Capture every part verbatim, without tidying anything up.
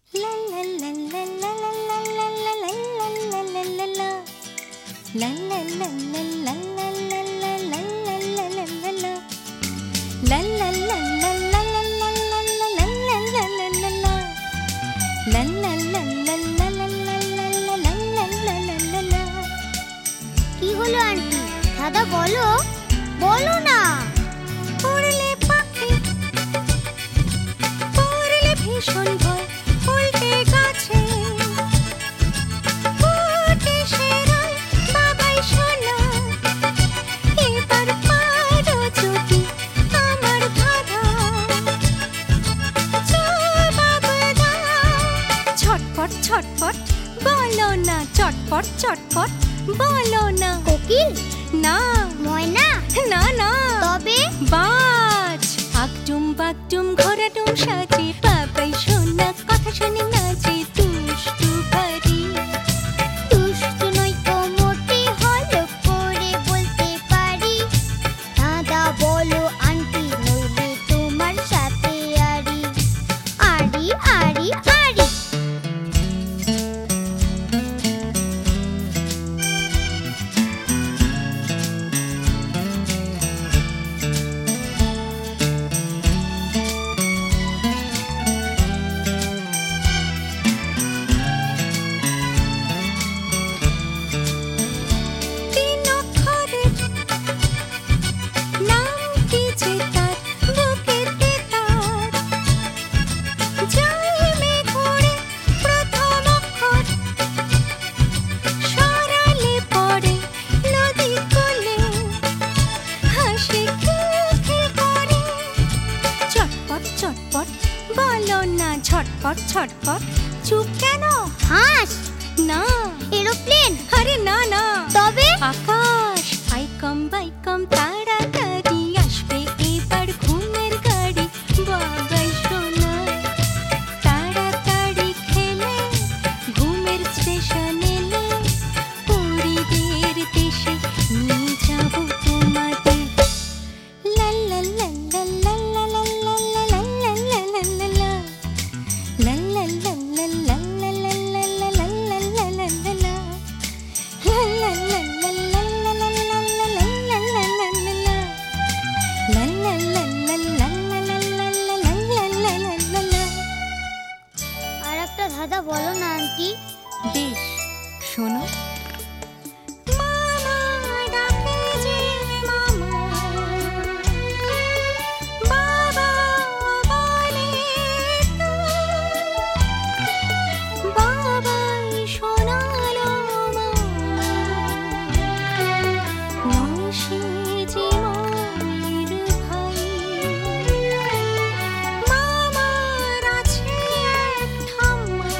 কি হলো আন্টি? দাদা বলো বলো না। পড়লে পাখি পড়লে ভীষণ ভয়, উল্টে গাছে উঠে সেরাই বাবাই শোনা, এবার পারো যদি আমার ধাঁধা, জবাব দাও। ছটপট ছটপট বলো না, চটপট চটপট বলো না। কোকিল না, ময়না না না, তবে বাজ। আগডুম বাগডুম ঘোরাডুম সাজে, বাবাই শোনা কথা শুনে নাচে, দুষ্টু ভারী। দুষ্টু নই তো মোটে, হলো করে বলতে পারি। দাদা বলো আন্টি, নইলে তোমার সাথে আরি আরি আরি আরি। তিন অক্ষরের নাম কি যে তার, বুকেতে তার যায় মেঘরে প্রথম অক্ষর, সরালে পড়ে নদী কোলে, হাসি খিলখিল করে। চটপট চটপট বলো না, ঝটপট ছটপট। চুপ কেন? হাঁস, না, এরোপ্লেন, আরে না না, তবে আকাশ। আইকম বাইকম তাড়াতাড়ি আসবে এবার ঘুমের গাড়ি, বাবাই শোনা তাড়াতাড়ি খেলে ঘুমের স্টেশন এলে, পরিদের দেশে নিয়ে যাব তোমাদের। লা লা লা লা লা লা লা লা লা লা লা লা লা লা। লা লা লা লা লা লা লা লা লা লা লা লা লা লা। La la la la la la la la la la la la la la la. La la la la la la la la la la la la la la. আর একটা ধাঁধা বলো না আন্টি। বেশ, শোনো। মামা ডাকে যে মামা, বাবা বলে তো, বাবাই শোনালো মামা, নয় সে যে মায়ের ভাই। মামার আছে এক ঠাম্মা,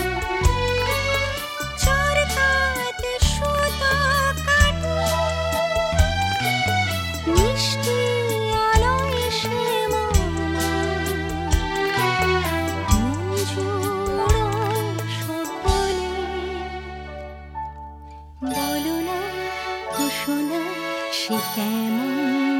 চরকাতে সুতো কাটে, মিষ্টি আলোয় সে মামা মন জুড়োয় সকলে। বলো না, শোনা সে কেমন